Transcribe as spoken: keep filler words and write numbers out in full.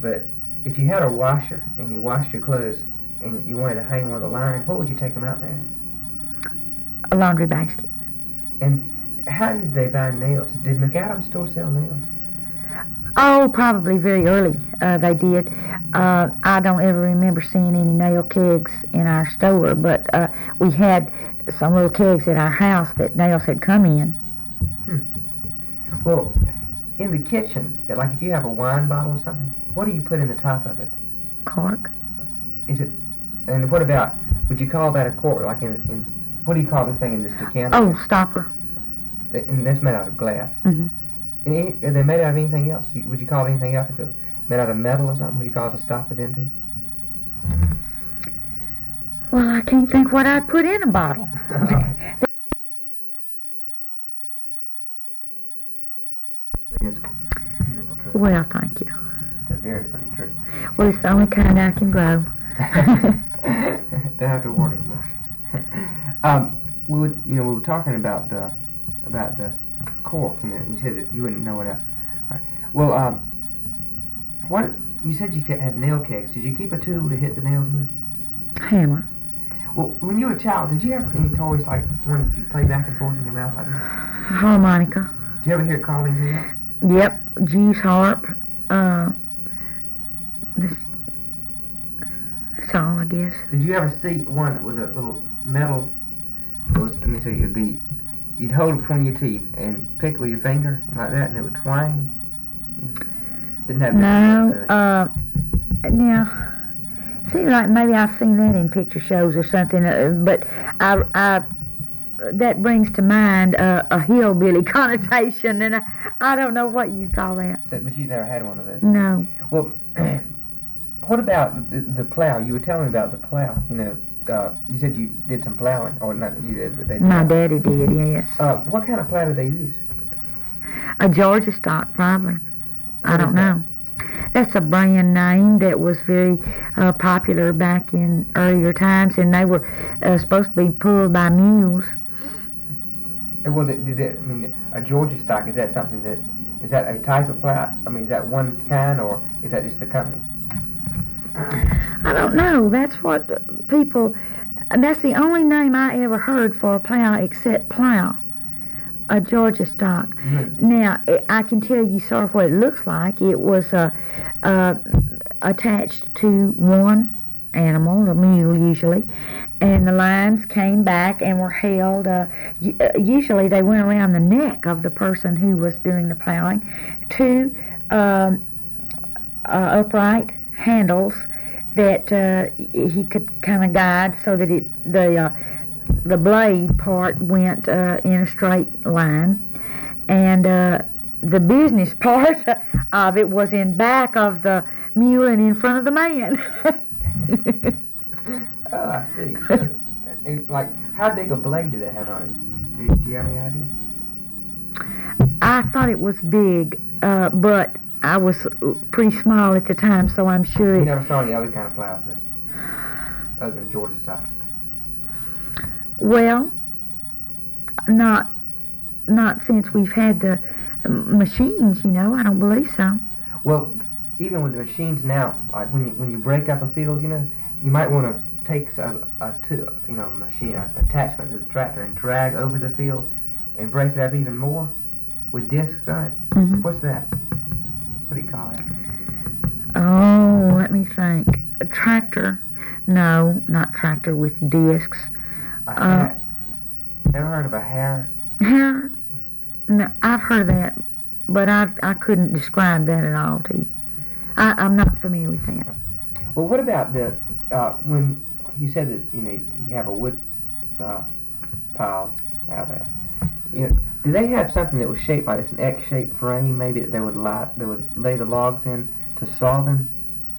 but if you had a washer and you washed your clothes and you wanted to hang them on the line, what would you take them out there? A laundry basket. And how did they buy nails? Did McAdams store sell nails? Oh, probably very early uh, they did. Uh, I don't ever remember seeing any nail kegs in our store, but uh, we had some little kegs at our house that nails had come in. Hmm. Well, in the kitchen, like if you have a wine bottle or something, what do you put in the top of it? Cork. Is it? And what about? Would you call that a cork? Like in, in what do you call this thing in this decanter? Oh, stopper. And that's made out of glass. Mm-hmm. And any, are they made out of anything else? Would you call it anything else if it was made out of metal or something? Would you call it a stopper then too? Well, I can't think what I'd put in a bottle. Well, thank you. It's a very pretty tree. Well, it's the only kind I can grow. Don't have to water it much. um, we would, you know, we were talking about the about the cork. You know, you said that you wouldn't know what else. All right. Well, um, what you said you had nail kegs. Did you keep a tool to hit the nails with? Hammer. Well, when you were a child, did you have any toys like one that you play back and forth in your mouth like that? Harmonica. Did you ever hear it call anything else? Yep. Juice harp. Uh, this, that's all, I guess. Did you ever see one with a little metal? It was, let me see. It'd be you'd hold it between your teeth and pick with your finger like that, and it would twang. Didn't have no. Uh, now, seems like maybe I've seen that in picture shows or something. Uh, but I, I, that brings to mind uh, a hillbilly connotation, and I, I don't know what you call that. So, but you never had one of those. No. Well, what about the, the plow? You were telling me about the plow. You know, uh, you said you did some plowing, or not that you did, but they did. My daddy did, yes. Uh, what kind of plow did they use? A Georgia stock, probably. What I don't is that? know. That's a brand name that was very uh, popular back in earlier times, and they were uh, supposed to be pulled by mules. Uh, Well, did, did it, I mean, a Georgia stock, is that something that, is that a type of plow? I mean, is that one kind, or is that just a company? I don't know. That's what people, that's the only name I ever heard for a plow except plow. A Georgia stock. Mm-hmm. Now, I can tell you sort of what it looks like. It was uh, uh, attached to one animal, a mule usually, and the lines came back and were held. Uh, usually they went around the neck of the person who was doing the plowing. Two um, uh, upright handles that uh, he could kind of guide so that it the uh, the blade part went uh, in a straight line, and uh, the business part of it was in back of the mule and in front of the man. Oh, I see. So, it, like, how big a blade did it have on it? Do, do you have any idea? I thought it was big, uh, but I was pretty small at the time, so I'm sure You it... never saw any other kind of plows then, other than Georgia stock? Well, not not since we've had the um, machines, you know. I don't believe so. Well, even with the machines now, like when you when you break up a field, you know, you might want to take a, a two, you know, machine a, attachment to the tractor and drag over the field and break it up even more with discs on it. Mm-hmm. What's that? What do you call it? Oh, let me think. A tractor? No, not tractor with discs. A Uh, hat. Ever heard of a hare? Hair? No, I've heard of that, but I I couldn't describe that at all to you. I, I'm not familiar with that. Well, what about the uh, when you said that you know you have a wood uh, pile out there? You know, do they have something that was shaped like this, an X-shaped frame, maybe that they would lie, they would lay the logs in to saw them?